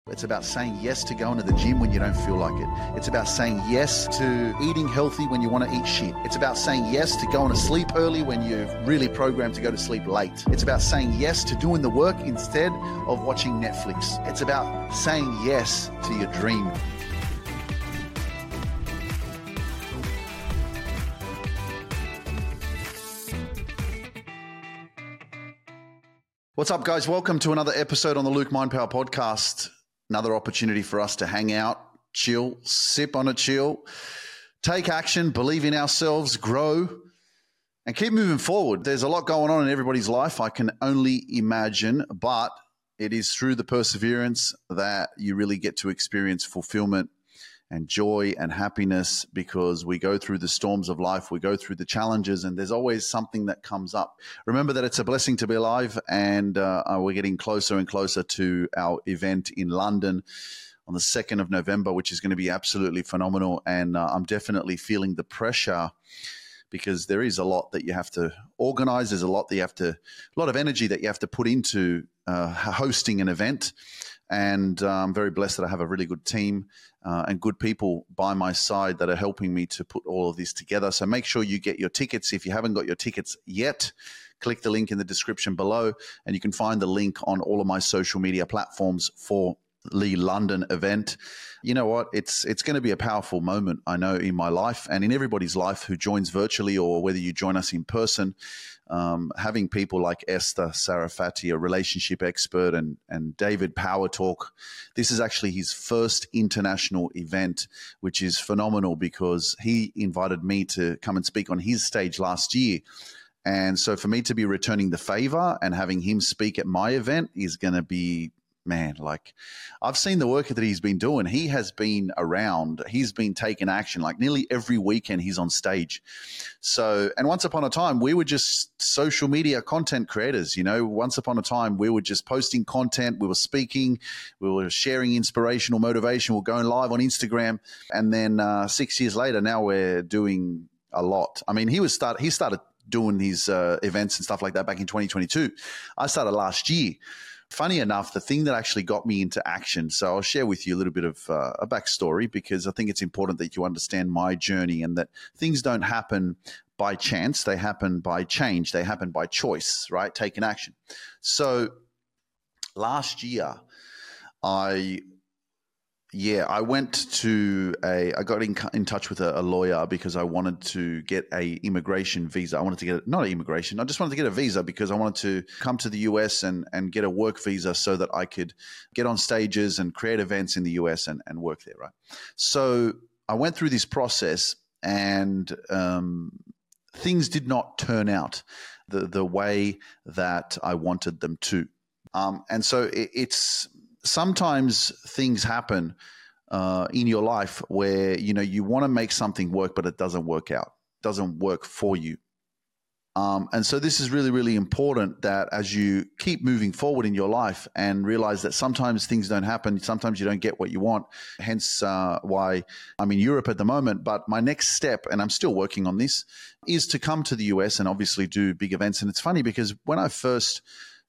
It's about saying yes to going to the gym when you don't feel like it. It's about saying yes to eating healthy when you want to eat shit. It's about saying yes to going to sleep early when you're really programmed to go to sleep late. It's about saying yes to doing the work instead of watching Netflix. It's about saying yes to your dream. What's up, guys? Welcome to another episode on the Luke Mindpower podcast. Another opportunity for us to hang out, chill, sip on a chill, take action, believe in ourselves, grow, and keep moving forward. There's a lot going on in everybody's life, I can only imagine, but it is through the perseverance that you really get to experience fulfillment and joy and happiness, because we go through the storms of life, we go through the challenges, and there's always something that comes up. Remember that it's a blessing to be alive, and we're getting closer and closer to our event in London on the 2nd of November, which is going to be absolutely phenomenal. And I'm definitely feeling the pressure, because there is a lot that you have to organize. There's a lot of energy that you have to put into hosting an event. And I'm very blessed that I have a really good team and good people by my side that are helping me to put all of this together. So make sure you get your tickets. If you haven't got your tickets yet, click the link in the description below, and you can find the link on all of my social media platforms for the London event. You know what? It's going to be a powerful moment, I know, in my life and in everybody's life who joins virtually or whether you join us in person. Having people like Esther Sarafati, a relationship expert, and David Power Talk. This is actually his first international event, which is phenomenal because he invited me to come and speak on his stage last year. And so for me to be returning the favor and having him speak at my event is going to be, man, like, I've seen the work that he's been doing. He has been around. He's been taking action. Like nearly every weekend he's on stage. So, and once upon a time, we were just social media content creators. You know, once upon a time, we were just posting content. We were speaking. We were sharing inspirational motivation. We're going live on Instagram. And then 6 years later, now we're doing a lot. I mean, he started doing his events and stuff like that back in 2022. I started last year. Funny enough, the thing that actually got me into action, so I'll share with you a little bit of a backstory, because I think it's important that you understand my journey and that things don't happen by chance. They happen by change. They happen by choice, right? Taking action. So last year, I got in touch with a lawyer because I wanted to get a immigration visa. I just wanted to get a visa because I wanted to come to the US and get a work visa so that I could get on stages and create events in the US and work there, right? So I went through this process, and things did not turn out the way that I wanted them to. And so it's sometimes things happen in your life where, you know, you want to make something work, but it doesn't work out, doesn't work for you. And so this is really, really important that as you keep moving forward in your life and realize that sometimes things don't happen, sometimes you don't get what you want, hence why I'm in Europe at the moment. But my next step, and I'm still working on this, is to come to the US and obviously do big events. And it's funny because when I first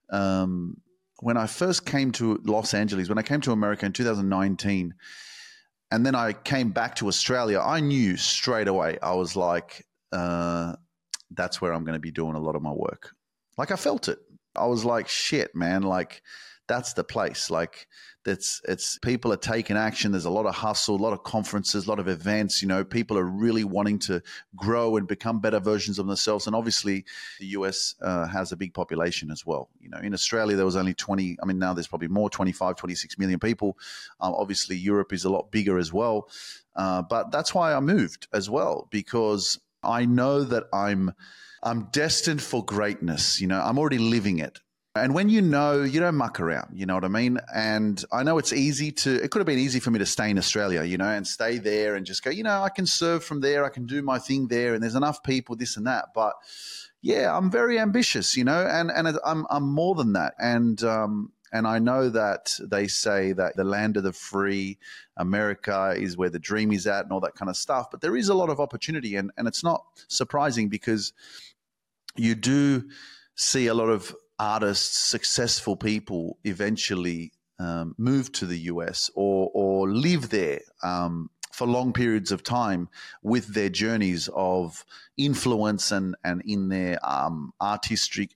came to Los Angeles, when I came to America in 2019, and then I came back to Australia, I knew straight away. I was like, that's where I'm going to be doing a lot of my work. Like, I felt it. I was like, shit, man, like, that's the place. Like, it's people are taking action. There's a lot of hustle, a lot of conferences, a lot of events. You know, people are really wanting to grow and become better versions of themselves. And obviously, the US has a big population as well. You know, in Australia, there was only 20. I mean, now there's probably more, 25, 26 million people. Obviously, Europe is a lot bigger as well. But that's why I moved as well, because I know that I'm destined for greatness. You know, I'm already living it. And when you know, you don't muck around, you know what I mean? And I know it could have been easy for me to stay in Australia, you know, and stay there and just go, you know, I can serve from there. I can do my thing there. And there's enough people, this and that. But yeah, I'm very ambitious, you know, and I'm more than that. And I know that they say that the land of the free, America, is where the dream is at and all that kind of stuff. But there is a lot of opportunity, and it's not surprising because you do see a lot of artists, successful people eventually move to the US or live there for long periods of time with their journeys of influence and in their artistic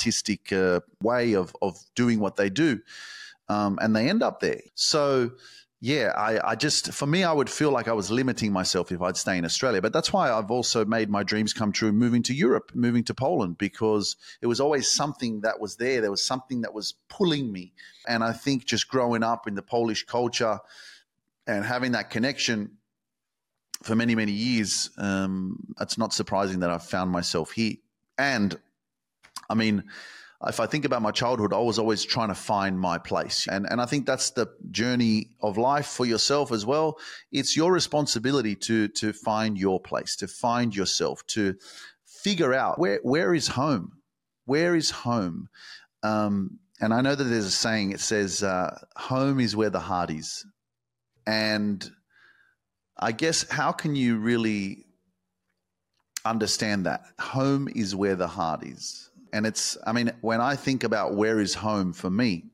way of doing what they do. And they end up there. So, yeah, I just, for me, I would feel like I was limiting myself if I'd stay in Australia. But that's why I've also made my dreams come true moving to Europe, moving to Poland, because it was always something that was there. There was something that was pulling me. And I think just growing up in the Polish culture and having that connection for many, many years, it's not surprising that I've found myself here. And I mean, if I think about my childhood, I was always trying to find my place. And I think that's the journey of life for yourself as well. It's your responsibility to find your place, to find yourself, to figure out where is home? Where is home? And I know that there's a saying, it says, home is where the heart is. And I guess how can you really understand that? Home is where the heart is. And it's, I mean, when I think about where is home for me,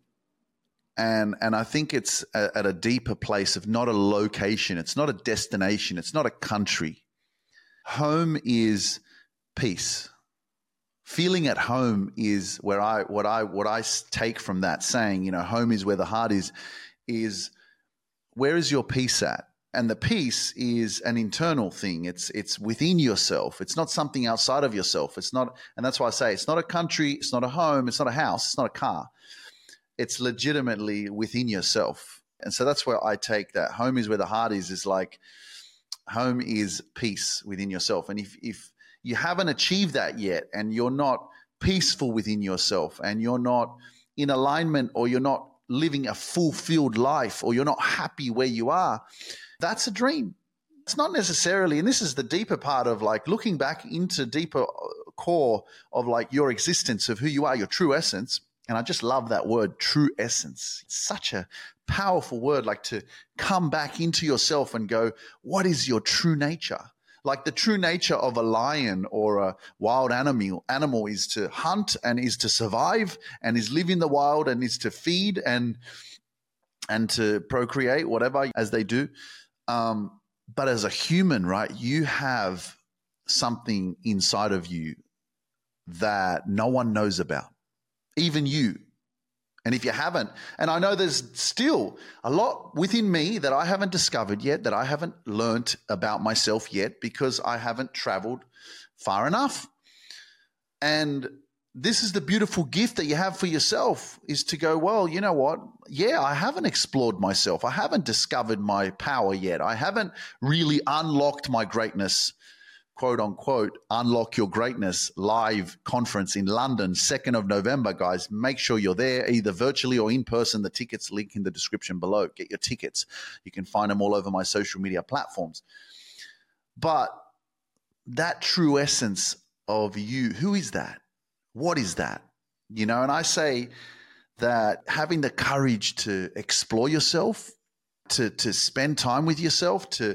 and I think it's at a deeper place of not a location, it's not a destination, it's not a country. Home is peace. Feeling at home is where what I take from that saying, you know, home is where the heart is where is your peace at? And the peace is an internal thing. It's within yourself. It's not something outside of yourself. It's not, and that's why I say it's not a country, it's not a home, it's not a house, it's not a car. It's legitimately within yourself. And so that's where I take that. Home is where the heart is like home is peace within yourself. And if you haven't achieved that yet and you're not peaceful within yourself and you're not in alignment or you're not living a fulfilled life or you're not happy where you are, that's a dream. It's not necessarily, and this is the deeper part of like looking back into deeper core of like your existence of who you are, your true essence. And I just love that word, true essence. It's such a powerful word, like to come back into yourself and go, what is your true nature? Like the true nature of a lion or a wild animal is to hunt and is to survive and is live in the wild and is to feed and to procreate, whatever as they do. But as a human, right, you have something inside of you that no one knows about, even you. And if you haven't, and I know there's still a lot within me that I haven't discovered yet, that I haven't learnt about myself yet because I haven't traveled far enough. And this is the beautiful gift that you have for yourself is to go, well, you know what? Yeah, I haven't explored myself. I haven't discovered my power yet. I haven't really unlocked my greatness, quote unquote, Unlock Your Greatness live conference in London, 2nd of November, guys. Make sure you're there either virtually or in person. The tickets link in the description below. Get your tickets. You can find them all over my social media platforms. But that true essence of you, who is that? What is that? You know, and I say that having the courage to explore yourself, to spend time with yourself, to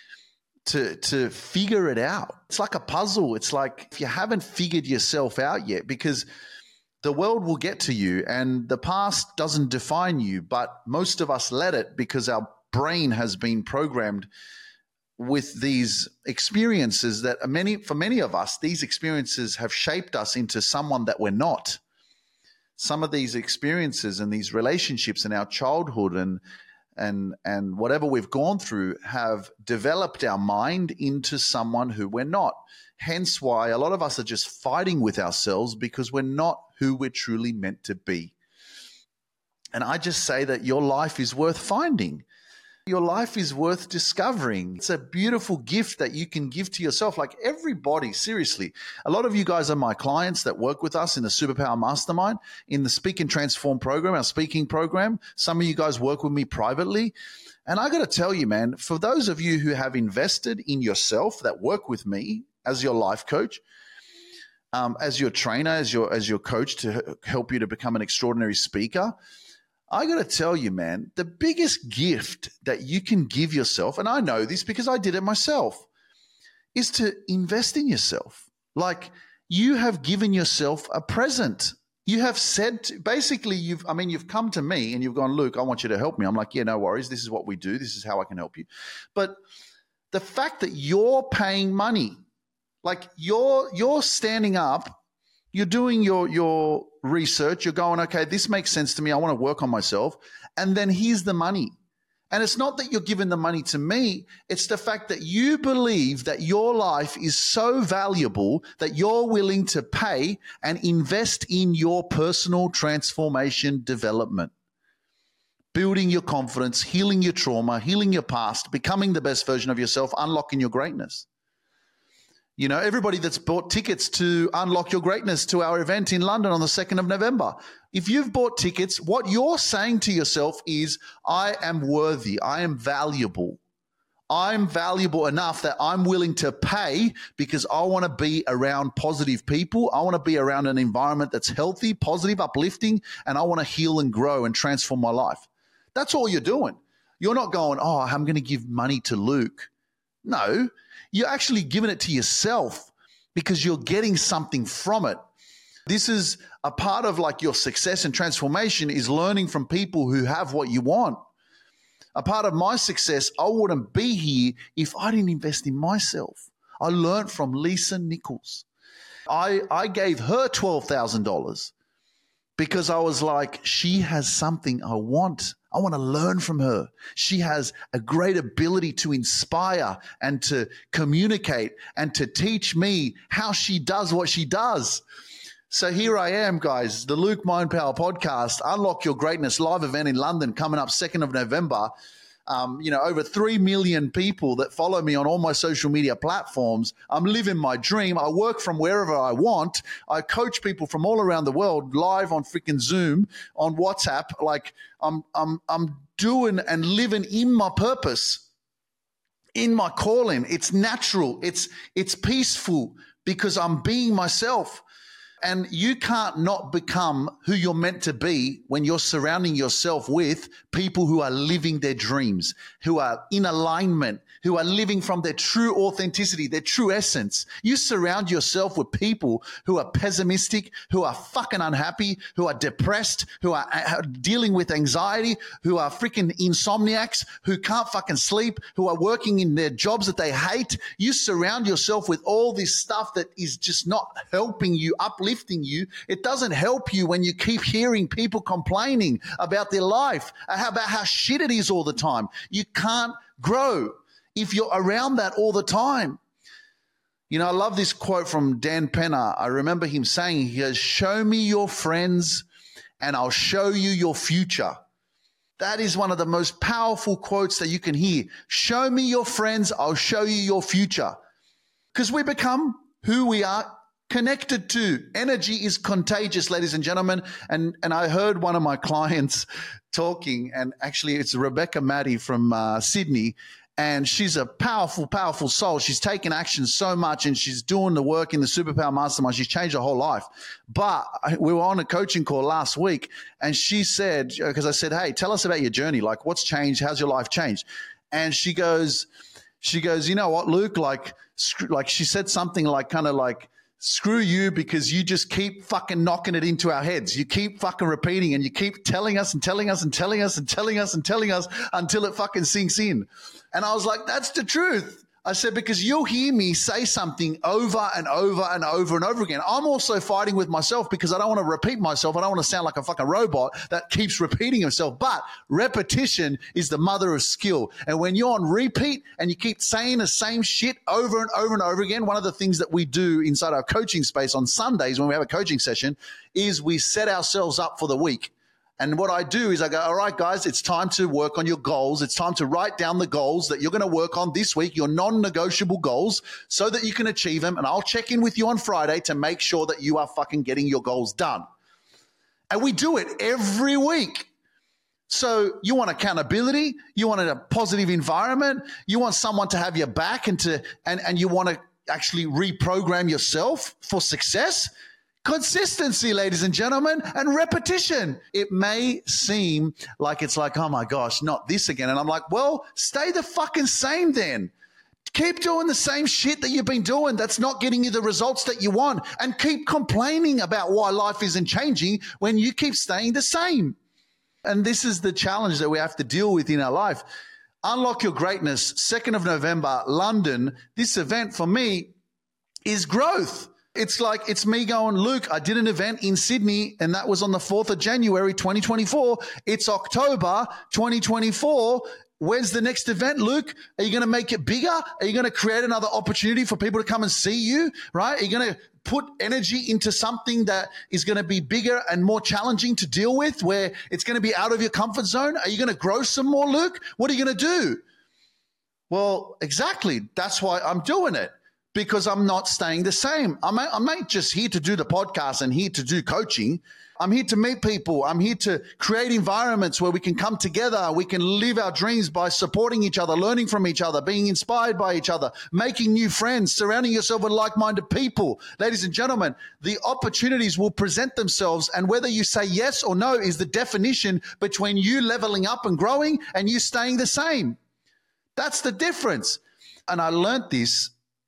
figure it out. It's like a puzzle. It's like if you haven't figured yourself out yet, because the world will get to you and the past doesn't define you, but most of us let it because our brain has been programmed with these experiences that for many of us, these experiences have shaped us into someone that we're not. Some of these experiences and these relationships in our childhood and whatever we've gone through have developed our mind into someone who we're not. Hence why a lot of us are just fighting with ourselves because we're not who we're truly meant to be. And I just say that your life is worth finding. Your life is worth discovering. It's a beautiful gift that you can give to yourself. Like everybody, seriously. A lot of you guys are my clients that work with us in the Superpower Mastermind, in the Speak and Transform program, our speaking program. Some of you guys work with me privately. And I got to tell you, man, for those of you who have invested in yourself that work with me as your life coach, as your trainer, as your coach to help you to become an extraordinary speaker, I got to tell you, man, the biggest gift that you can give yourself, and I know this because I did it myself, is to invest in yourself. Like you have given yourself a present. You have said, basically, you've come to me and you've gone, Luke, I want you to help me. I'm like, yeah, no worries. This is what we do. This is how I can help you. But the fact that you're paying money, like you're standing up, you're doing your research, you're going, okay, this makes sense to me. I want to work on myself. And then here's the money. And it's not that you're giving the money to me. It's the fact that you believe that your life is so valuable that you're willing to pay and invest in your personal transformation development, building your confidence, healing your trauma, healing your past, becoming the best version of yourself, unlocking your greatness. You know, everybody that's bought tickets to Unlock Your Greatness to our event in London on the 2nd of November, if you've bought tickets, what you're saying to yourself is, I am worthy. I am valuable. I'm valuable enough that I'm willing to pay because I want to be around positive people. I want to be around an environment that's healthy, positive, uplifting, and I want to heal and grow and transform my life. That's all you're doing. You're not going, oh, I'm going to give money to Luke. No. You're actually giving it to yourself because you're getting something from it. This is a part of like your success and transformation is learning from people who have what you want. A part of my success, I wouldn't be here if I didn't invest in myself. I learned from Lisa Nichols. I gave her $12,000 because I was like, she has something I want. I want to learn from her. She has a great ability to inspire and to communicate and to teach me how she does what she does. So here I am, guys, the Luke Mind Power podcast, Unlock Your Greatness live event in London coming up 2nd of November. Over 3 million people that follow me on all my social media platforms. I'm living my dream. I work from wherever I want. I coach people from all around the world live on freaking Zoom, on WhatsApp. Like I'm doing and living in my purpose, in my calling. It's natural. It's peaceful because I'm being myself. And you can't not become who you're meant to be when you're surrounding yourself with people who are living their dreams, who are in alignment, who are living from their true authenticity, their true essence. You surround yourself with people who are pessimistic, who are fucking unhappy, who are depressed, who are dealing with anxiety, who are freaking insomniacs, who can't fucking sleep, who are working in their jobs that they hate. You surround yourself with all this stuff that is just not helping you, uplifting you. It doesn't help you when you keep hearing people complaining about their life, about how shit it is all the time. You can't grow if you're around that all the time. You know, I love this quote from Dan Penner. I remember him saying, he goes, show me your friends and I'll show you your future. That is one of the most powerful quotes that you can hear. Show me your friends, I'll show you your future. Because we become who we are connected to. Energy is contagious, ladies and gentlemen. And I heard one of my clients talking, and actually it's Rebecca Maddie from Sydney, and she's a powerful, powerful soul. She's taken action so much, and she's doing the work in the Superpower Mastermind. She's changed her whole life. But we were on a coaching call last week, and she said, because I said, hey, tell us about your journey. Like, what's changed? How's your life changed? And she goes, you know what, Luke? Like she said something like, kind of like, screw you, because you just keep fucking knocking it into our heads. You keep fucking repeating and you keep telling us and telling us and telling us and telling us and telling us until it fucking sinks in. And I was like, that's the truth. I said, because you'll hear me say something over and over and over and over again. I'm also fighting with myself because I don't want to repeat myself. I don't want to sound like a fucking robot that keeps repeating himself. But repetition is the mother of skill. And when you're on repeat and you keep saying the same shit over and over and over again, one of the things that we do inside our coaching space on Sundays when we have a coaching session is we set ourselves up for the week. And what I do is I go, all right, guys, it's time to work on your goals. It's time to write down the goals that you're going to work on this week, your non-negotiable goals, so that you can achieve them. And I'll check in with you on Friday to make sure that you are fucking getting your goals done. And we do it every week. So you want accountability, you want a positive environment, you want someone to have your back and you want to actually reprogram yourself for success. Consistency, ladies and gentlemen, and repetition. It may seem like it's like, oh my gosh, not this again. And I'm like, well, stay the fucking same then. Keep doing the same shit that you've been doing that's not getting you the results that you want, and keep complaining about why life isn't changing when you keep staying the same. And this is the challenge that we have to deal with in our life. Unlock Your Greatness, 2nd of November, London. This event for me is growth. It's like, it's me going, Luke, I did an event in Sydney and that was on the 4th of January, 2024. It's October 2024. When's the next event, Luke? Are you going to make it bigger? Are you going to create another opportunity for people to come and see you, right? Are you going to put energy into something that is going to be bigger and more challenging to deal with, where it's going to be out of your comfort zone? Are you going to grow some more, Luke? What are you going to do? Well, exactly. That's why I'm doing it, because I'm not staying the same. I'm not just here to do the podcast and here to do coaching. I'm here to meet people. I'm here to create environments where we can come together. We can live our dreams by supporting each other, learning from each other, being inspired by each other, making new friends, surrounding yourself with like-minded people. Ladies and gentlemen, the opportunities will present themselves, and whether you say yes or no is the definition between you leveling up and growing and you staying the same. That's the difference. And I learned this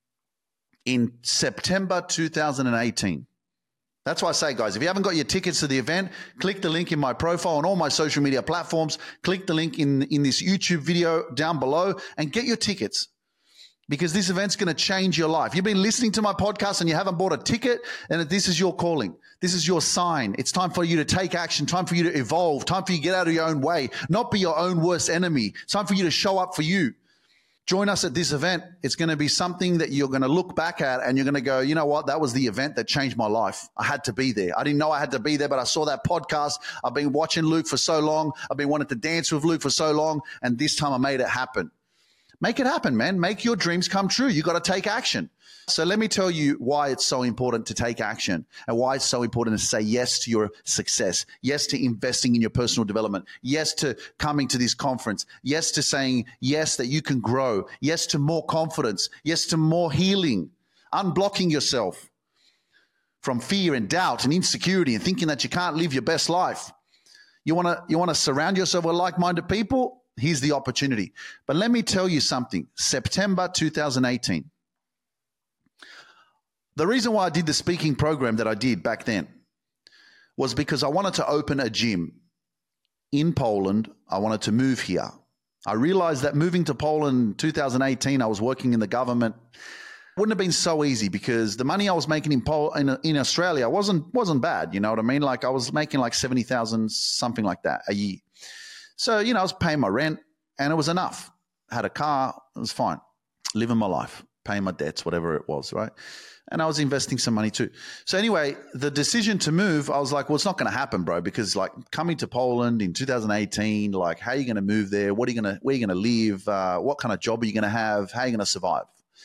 in September 2018. That's why I say, guys, if you haven't got your tickets to the event, click the link in my profile on all my social media platforms. Click the link in this YouTube video down below and get your tickets, because this event's going to change your life. You've been listening to my podcast and you haven't bought a ticket, and this is your calling. This is your sign. It's time for you to take action, time for you to evolve, time for you to get out of your own way, not be your own worst enemy. It's time for you to show up for you. Join us at this event. It's going to be something that you're going to look back at and you're going to go, you know what? That was the event that changed my life. I had to be there. I didn't know I had to be there, but I saw that podcast. I've been watching Luke for so long. I've been wanting to dance with Luke for so long. And this time I made it happen. Make it happen, man. Make your dreams come true. You got to take action. So let me tell you why it's so important to take action, and why it's so important to say yes to your success, yes to investing in your personal development, yes to coming to this conference, yes to saying yes that you can grow, yes to more confidence, yes to more healing, unblocking yourself from fear and doubt and insecurity and thinking that you can't live your best life. You want to surround yourself with like-minded people? Here's the opportunity. But let me tell you something. September 2018. The reason why I did the speaking program that I did back then was because I wanted to open a gym in Poland. I wanted to move here. I realized that moving to Poland in 2018, I was working in the government. Wouldn't have been so easy, because the money I was making in Australia wasn't bad. You know what I mean? Like, I was making like 70,000, something like that a year. So, I was paying my rent and it was enough. I had a car. It was fine. Living my life, paying my debts, whatever it was, right? And I was investing some money too. So anyway, the decision to move, I was like, well, it's not going to happen, bro, because like coming to Poland in 2018, like, how are you going to move there? Where are you going to live? What kind of job are you going to have? How are you going to survive?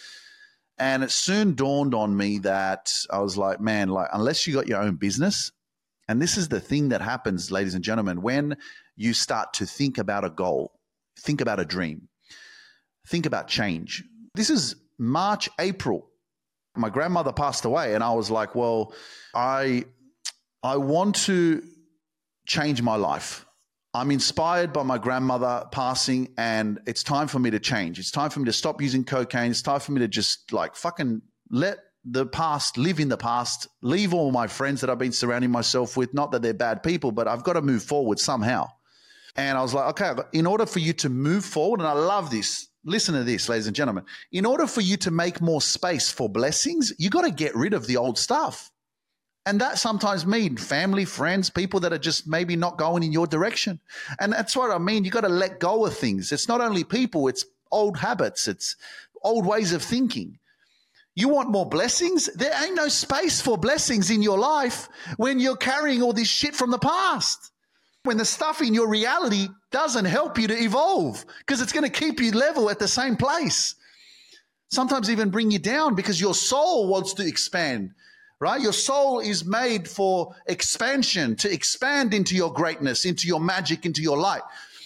And it soon dawned on me that I was like, man, like, unless you got your own business, and this is the thing that happens, ladies and gentlemen, when you start to think about a goal, think about a dream, think about change. This is March, April. My grandmother passed away, and I was like, well, I want to change my life. I'm inspired by my grandmother passing, and it's time for me to change. It's time for me to stop using cocaine. It's time for me to just like fucking let the past live in the past, leave all my friends that I've been surrounding myself with. Not that they're bad people, but I've got to move forward somehow. And I was like, okay, in order for you to move forward, and I love this, listen to this, ladies and gentlemen. In order for you to make more space for blessings, you got to get rid of the old stuff. And that sometimes means family, friends, people that are just maybe not going in your direction. And that's what I mean. You got to let go of things. It's not only people, it's old habits. It's old ways of thinking. You want more blessings? There ain't no space for blessings in your life when you're carrying all this shit from the past. When the stuff in your reality doesn't help you to evolve, because it's going to keep you level at the same place. Sometimes even bring you down, because your soul wants to expand, right? Your soul is made for expansion, to expand into your greatness, into your magic, into your light.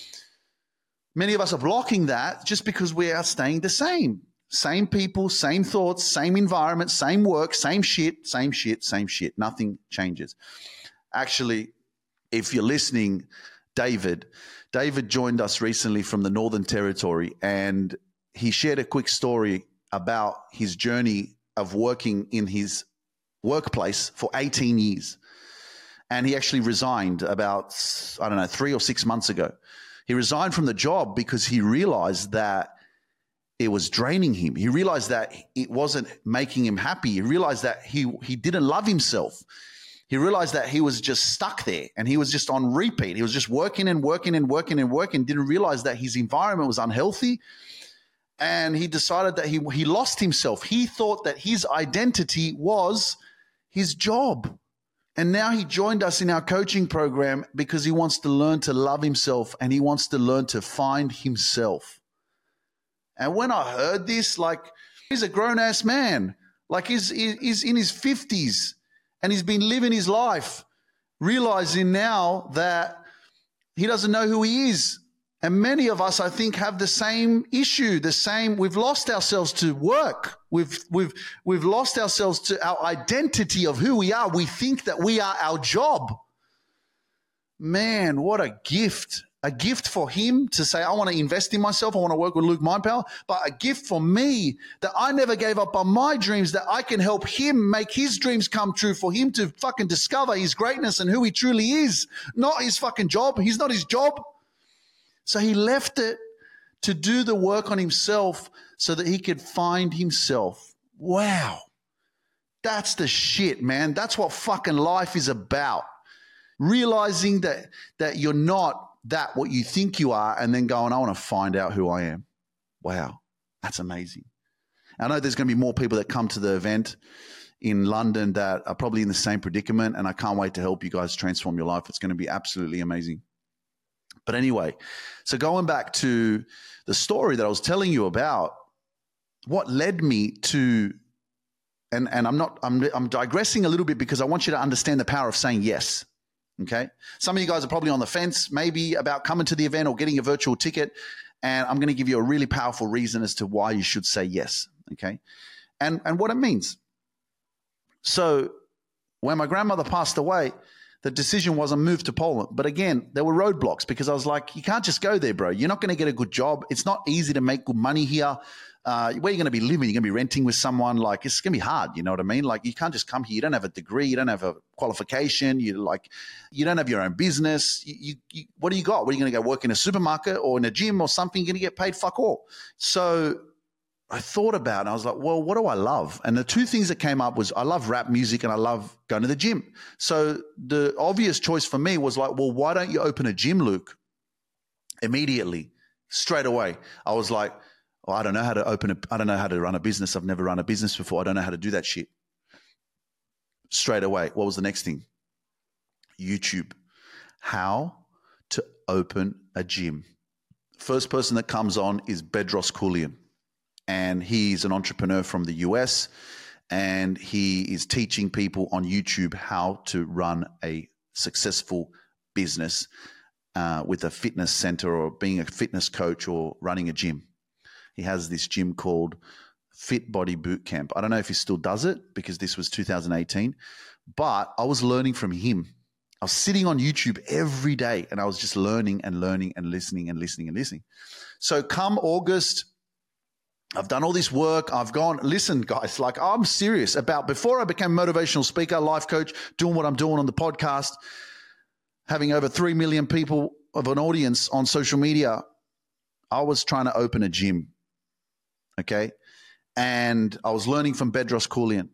Many of us are blocking that just because we are staying the same. Same people, same thoughts, same environment, same work, same shit, same shit, same shit. Nothing changes. Actually, if you're listening, David joined us recently from the Northern Territory, and he shared a quick story about his journey of working in his workplace for 18 years. And he actually resigned about, 3 or 6 months ago. He resigned from the job because he realized that it was draining him. He realized that it wasn't making him happy. He realized that he didn't love himself. He realized that he was just stuck there and he was just on repeat. He was just working and working and working and working, didn't realize that his environment was unhealthy. And he decided that he lost himself. He thought that his identity was his job. And now he joined us in our coaching program because he wants to learn to love himself and he wants to learn to find himself. And when I heard this, like, he's a grown-ass man. Like, he's in his 50s and he's been living his life, realizing now that he doesn't know who he is. And many of us, I think, have the same issue, we've lost ourselves to work. We've lost ourselves to our identity of who we are. We think that we are our job. Man, what a gift. A gift for him to say, I want to invest in myself. I want to work with Luke Mindpower. But a gift for me that I never gave up on my dreams, that I can help him make his dreams come true, for him to fucking discover his greatness and who he truly is. Not his fucking job. He's not his job. So he left it to do the work on himself so that he could find himself. Wow. That's the shit, man. That's what fucking life is about. Realizing that you're not what you think you are, and then going, I want to find out who I am. Wow, that's amazing. I know there's going to be more people that come to the event in London that are probably in the same predicament, and I can't wait to help you guys transform your life. It's going to be absolutely amazing. But anyway, so going back to the story that I was telling you about, what led me to, and I'm digressing a little bit because I want you to understand the power of saying yes. Okay. Some of you guys are probably on the fence, maybe about coming to the event or getting a virtual ticket. And I'm going to give you a really powerful reason as to why you should say yes. Okay. And what it means. So when my grandmother passed away, the decision was I moved to Poland. But again, there were roadblocks because I was like, you can't just go there, bro. You're not going to get a good job. It's not easy to make good money here. Where are you going to be living? You're going to be renting with someone. Like, it's going to be hard. You know what I mean? Like, you can't just come here. You don't have a degree. You don't have a qualification. You don't have your own business. What do you got? What are you going to go work in a supermarket or in a gym or something? You're going to get paid fuck all. So I thought about it and I was like, well, what do I love? And the two things that came up was I love rap music and I love going to the gym. So the obvious choice for me was like, well, why don't you open a gym, Luke? Immediately, straight away. I was like, oh, I don't know how to run a business. I've never run a business before. I don't know how to do that shit. Straight away. What was the next thing? YouTube. How to open a gym. First person that comes on is Bedros Keuilian. And he's an entrepreneur from the US. And he is teaching people on YouTube how to run a successful business with a fitness center or being a fitness coach or running a gym. He has this gym called Fit Body Boot Camp. I don't know if he still does it because this was 2018, but I was learning from him. I was sitting on YouTube every day and I was just learning and learning and listening and listening and listening. So come August, I've done all this work. I've gone, listen, guys, like I'm serious about before I became a motivational speaker, life coach, doing what I'm doing on the podcast, having over 3 million people of an audience on social media, I was trying to open a gym. Okay. And I was learning from Bedros Keuilian.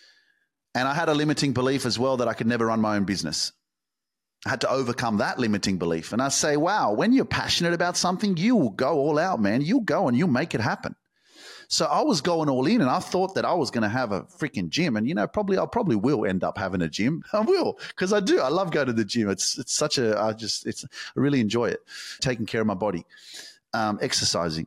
And I had a limiting belief as well that I could never run my own business. I had to overcome that limiting belief. And I say, wow, when you're passionate about something, you will go all out, man. You'll go and you'll make it happen. So I was going all in and I thought that I was going to have a freaking gym. And, I probably will end up having a gym. I will, because I do. I love going to the gym. I really enjoy it. Taking care of my body, exercising.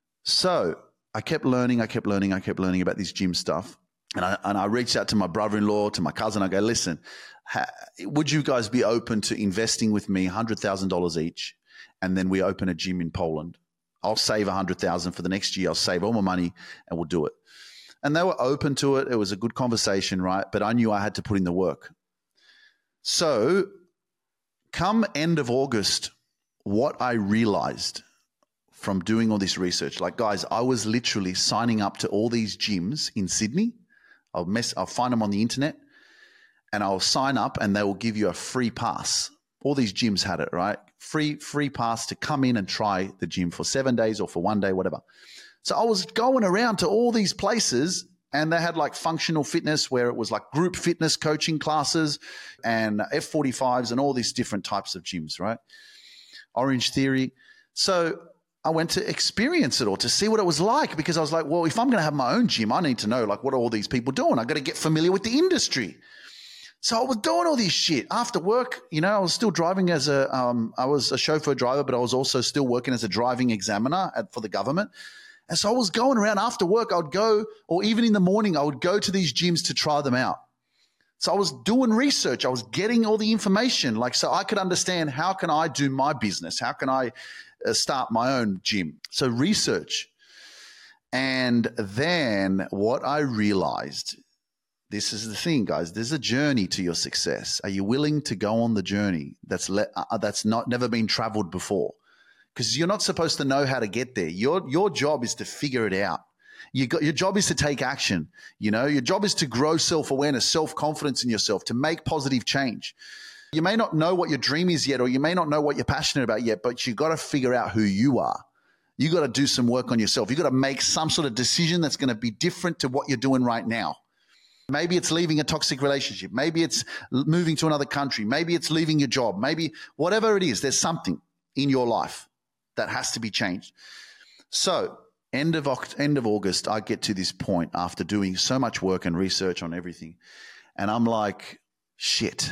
So I kept learning about this gym stuff. And I reached out to my brother-in-law, to my cousin. I go, listen, would you guys be open to investing with me $100,000 each? And then we open a gym in Poland. I'll save $100,000 for the next year. I'll save all my money and we'll do it. And they were open to it. It was a good conversation, right? But I knew I had to put in the work. So come end of August, what I realized from doing all this research. Like, guys, I was literally signing up to all these gyms in Sydney. I'll find them on the internet and I'll sign up and they will give you a free pass. All these gyms had it, right? Free pass to come in and try the gym for 7 days or for 1 day, whatever. So I was going around to all these places and they had like functional fitness where it was like group fitness coaching classes and F45s and all these different types of gyms, right? Orange Theory. So I went to experience it all to see what it was like because I was like, well, if I'm going to have my own gym, I need to know like what are all these people doing? I got to get familiar with the industry. So I was doing all this shit after work. You know, I was still driving as I was a chauffeur driver, but I was also still working as a driving examiner for the government. And so I was going around after work. I would go, or even in the morning, I would go to these gyms to try them out. So I was doing research. I was getting all the information, like, so I could understand how can I do my business? How can I start my own gym? So research. And then what I realized, this is the thing, guys, there's a journey to your success. Are you willing to go on the journey that's never been traveled before? Because you're not supposed to know how to get there. Your job is to figure it out. Your job is to take action. You know, your job is to grow self-awareness, self-confidence in yourself, to make positive change. You may not know what your dream is yet, or you may not know what you're passionate about yet, but you got to figure out who you are. You got to do some work on yourself. You got to make some sort of decision that's going to be different to what you're doing right now. Maybe it's leaving a toxic relationship. Maybe it's moving to another country. Maybe it's leaving your job. Maybe whatever it is, there's something in your life that has to be changed. So end of August, I get to this point after doing so much work and research on everything. And I'm like, shit.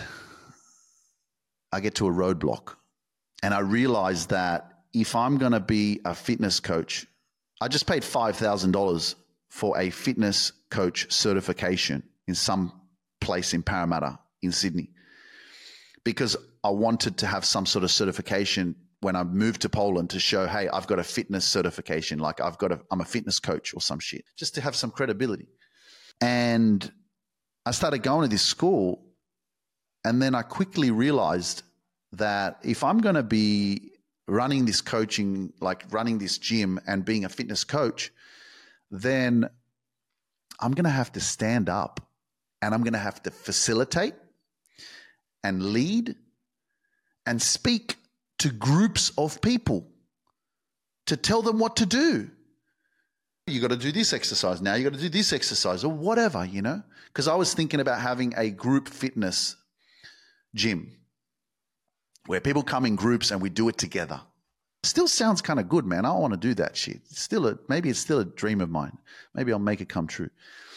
I get to a roadblock. And I realize that if I'm going to be a fitness coach, I just paid $5,000 for a fitness coach certification in some place in Parramatta in Sydney because I wanted to have some sort of certification when I moved to Poland to show, hey, I've got a fitness certification, like I'm a fitness coach or some shit, just to have some credibility. And I started going to this school, and then I quickly realized that if I'm going to be running this coaching, like running this gym and being a fitness coach, then I'm going to have to stand up and I'm going to have to facilitate and lead and speak to groups of people to tell them what to do. You got to do this exercise now. You got to do this exercise or whatever, you know, because I was thinking about having a group fitness gym where people come in groups and we do it together. Still sounds kind of good, man. I want to do that shit. Maybe it's still a dream of mine. Maybe I'll make it come true.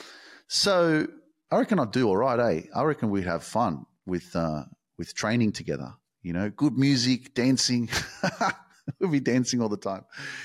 So I reckon I'll do all right, eh? I reckon we'd have fun with training together. You know, good music, dancing. We'll be dancing all the time.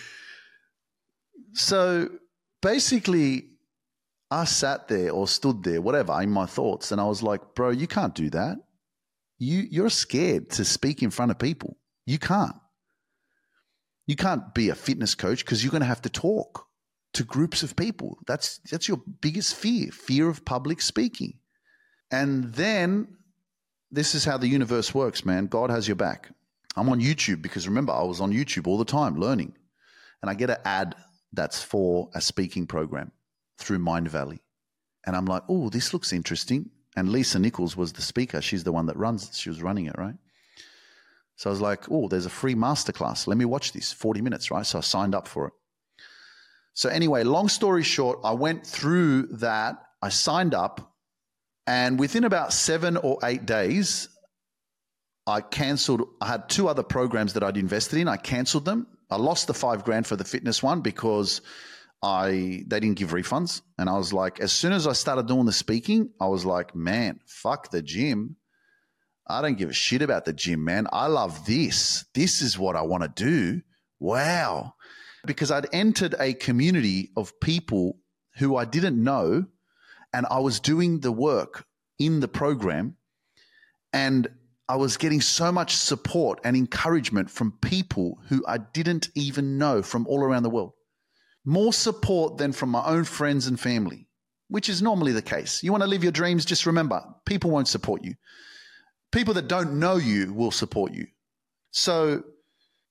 So basically, I sat there or stood there, whatever, in my thoughts, and I was like, bro, you can't do that. You're scared to speak in front of people. You can't. You can't be a fitness coach because you're going to have to talk to groups of people. That's your biggest fear of public speaking. And then this is how the universe works, man. God has your back. I'm on YouTube because remember, I was on YouTube all the time learning. And I get an ad that's for a speaking program through Mindvalley. And I'm like, oh, this looks interesting. And Lisa Nichols was the speaker. She's the one that she was running it, right? So I was like, oh, there's a free masterclass. Let me watch this, 40 minutes, right? So I signed up for it. So anyway, long story short, I went through that. I signed up. And within about 7 or 8 days, I canceled. I had 2 other programs that I'd invested in. I canceled them. I lost the $5,000 for the fitness one because they didn't give refunds. And I was like, as soon as I started doing the speaking, I was like, man, fuck the gym. I don't give a shit about the gym, man. I love this. This is what I want to do. Wow. Because I'd entered a community of people who I didn't know, and I was doing the work in the program, and I was getting so much support and encouragement from people who I didn't even know from all around the world. More support than from my own friends and family, which is normally the case. You want to live your dreams, just remember, people won't support you. People that don't know you will support you. So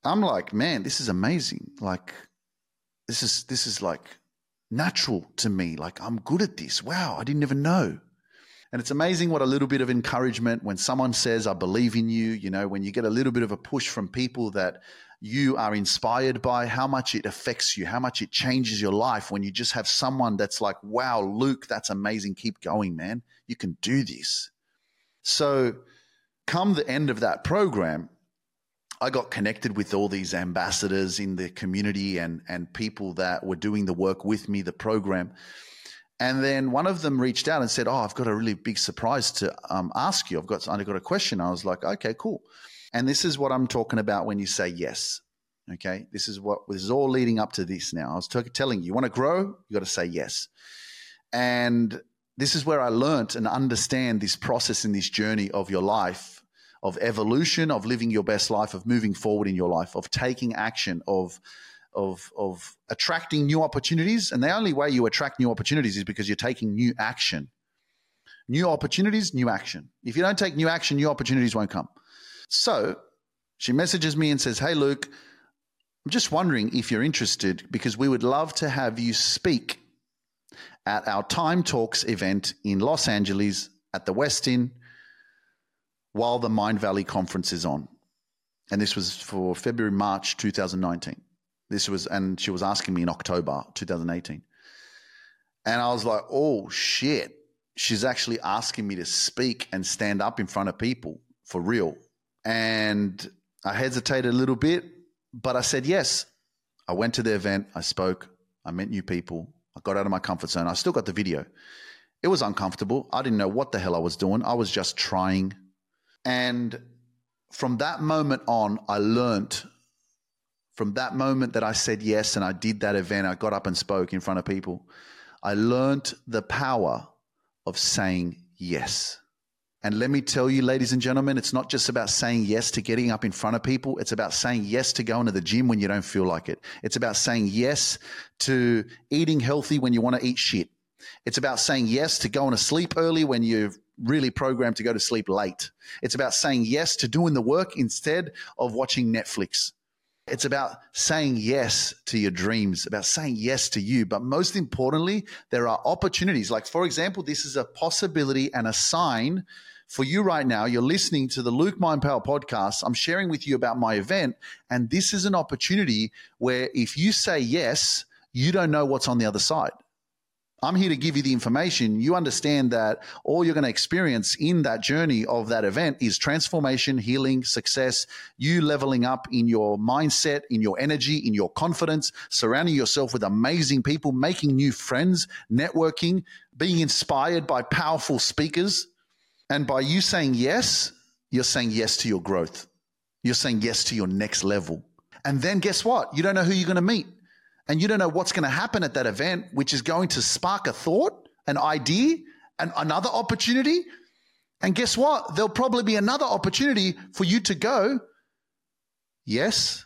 I'm like, man, this is amazing. Like, this is like natural to me. Like, I'm good at this. Wow, I didn't even know. And it's amazing what a little bit of encouragement, when someone says, I believe in you, when you get a little bit of a push from people that you are inspired by, how much it affects you, how much it changes your life when you just have someone that's like, wow, Luke, that's amazing. Keep going, man. You can do this. So come the end of that program, I got connected with all these ambassadors in the community and people that were doing the work with me, the program. And then one of them reached out and said, I've got a really big surprise to ask you. I've got a question. I was like, okay, cool. And this is what I'm talking about when you say yes. Okay. This is all leading up to this now. I was telling you, you want to grow, you got to say yes. And this is where I learned and understand this process in this journey of your life, of evolution, of living your best life, of moving forward in your life, of taking action, of attracting new opportunities. And the only way you attract new opportunities is because you're taking new action. New opportunities, new action. If you don't take new action, new opportunities won't come. So she messages me and says, hey, Luke, I'm just wondering if you're interested, because we would love to have you speak at our Time Talks event in Los Angeles at the Westin while the Mindvalley conference is on. And this was for February, March 2019. And she was asking me in October 2018. And I was like, oh shit, she's actually asking me to speak and stand up in front of people for real. And I hesitated a little bit, but I said yes. I went to the event, I spoke, I met new people, I got out of my comfort zone. I still got the video. It was uncomfortable. I didn't know what the hell I was doing. I was just trying. And from that moment on, I learned. From that moment that I said yes and I did that event, I got up and spoke in front of people, I learned the power of saying yes. And let me tell you, ladies and gentlemen, it's not just about saying yes to getting up in front of people. It's about saying yes to going to the gym when you don't feel like it. It's about saying yes to eating healthy when you want to eat shit. It's about saying yes to going to sleep early when you're really programmed to go to sleep late. It's about saying yes to doing the work instead of watching Netflix. It's about saying yes to your dreams, about saying yes to you. But most importantly, there are opportunities. Like, for example, this is a possibility and a sign for you right now. You're listening to the Luke Mind Power podcast. I'm sharing with you about my event. And this is an opportunity where if you say yes, you don't know what's on the other side. I'm here to give you the information. You understand that all you're going to experience in that journey of that event is transformation, healing, success, you leveling up in your mindset, in your energy, in your confidence, surrounding yourself with amazing people, making new friends, networking, being inspired by powerful speakers. And by you saying yes, you're saying yes to your growth. You're saying yes to your next level. And then guess what? You don't know who you're going to meet. And you don't know what's going to happen at that event, which is going to spark a thought, an idea, and another opportunity. And guess what? There'll probably be another opportunity for you to go yes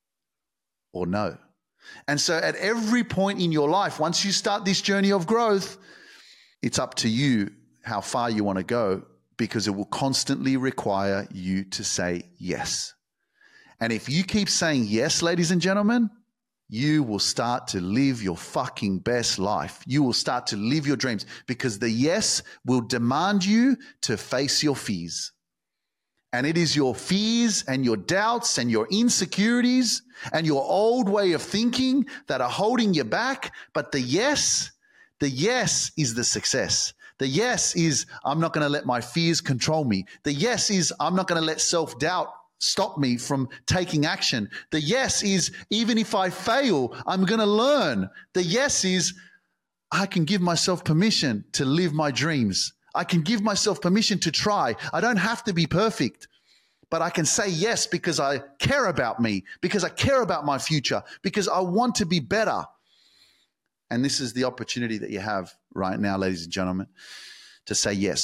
or no. And so at every point in your life, once you start this journey of growth, it's up to you how far you want to go, because it will constantly require you to say yes. And if you keep saying yes, ladies and gentlemen, you will start to live your fucking best life. You will start to live your dreams, because the yes will demand you to face your fears. And it is your fears and your doubts and your insecurities and your old way of thinking that are holding you back. But the yes is the success. The yes is, I'm not going to let my fears control me. The yes is, I'm not going to let self-doubt stop me from taking action. The yes is, even if I fail, I'm going to learn. The yes is, I can give myself permission to live my dreams. I can give myself permission to try. I don't have to be perfect, but I can say yes because I care about me, because I care about my future, because I want to be better. And this is the opportunity that you have right now, ladies and gentlemen, to say yes.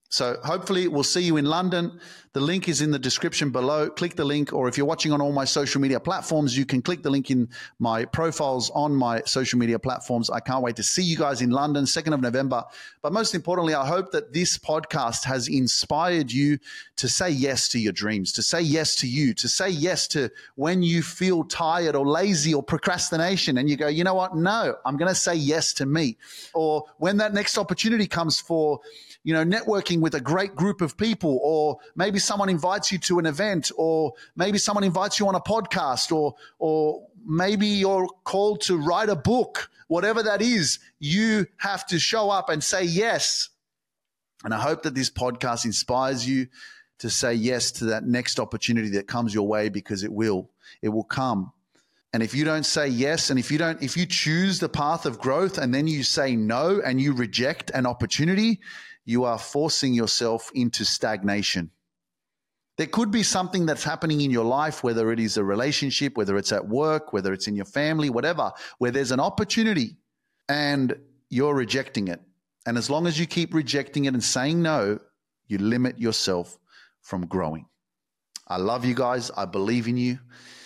So hopefully we'll see you in London. The link is in the description below. Click the link, or if you're watching on all my social media platforms, you can click the link in my profiles on my social media platforms. I can't wait to see you guys in London, 2nd of November. But most importantly, I hope that this podcast has inspired you to say yes to your dreams, to say yes to you, to say yes to when you feel tired or lazy or procrastination and you go, you know what? No, I'm going to say yes to me. Or when that next opportunity comes for, networking with a great group of people, or maybe someone invites you to an event, or maybe someone invites you on a podcast, or maybe you're called to write a book, whatever that is, you have to show up and say yes. And I hope that this podcast inspires you to say yes to that next opportunity that comes your way, because it will come. And if you don't say yes, and if you choose the path of growth and then you say no and you reject an opportunity, you are forcing yourself into stagnation. There could be something that's happening in your life, whether it is a relationship, whether it's at work, whether it's in your family, whatever, where there's an opportunity and you're rejecting it. And as long as you keep rejecting it and saying no, you limit yourself from growing. I love you guys. I believe in you.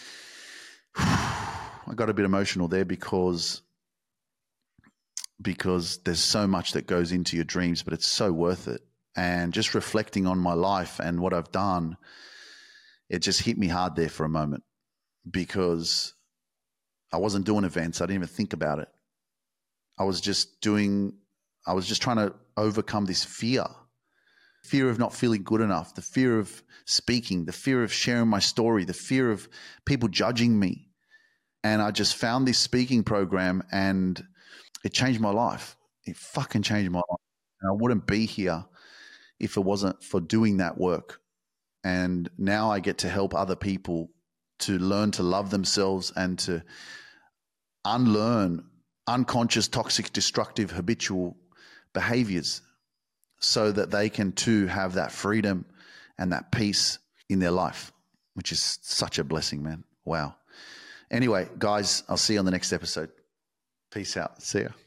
I got a bit emotional there because there's so much that goes into your dreams, but it's so worth it. And just reflecting on my life and what I've done, it just hit me hard there for a moment, because I wasn't doing events. I didn't even think about it. I was just trying to overcome this fear of not feeling good enough, the fear of speaking, the fear of sharing my story, the fear of people judging me. And I just found this speaking program and it changed my life. It fucking changed my life. And I wouldn't be here if it wasn't for doing that work. And now I get to help other people to learn to love themselves and to unlearn unconscious, toxic, destructive, habitual behaviors, so that they can too have that freedom and that peace in their life, which is such a blessing, man. Wow. Anyway, guys, I'll see you on the next episode. Peace out. See ya.